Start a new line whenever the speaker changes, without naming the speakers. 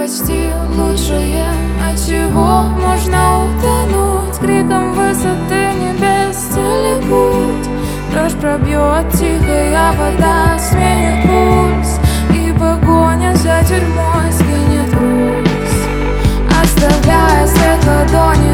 почти лучшее, от чего можно утонуть. Криком высоты небес целый путь. Дрожь пробьет, тихая вода сменит пульс, и погоня за тюрьмой скинет груз, оставляя след ладони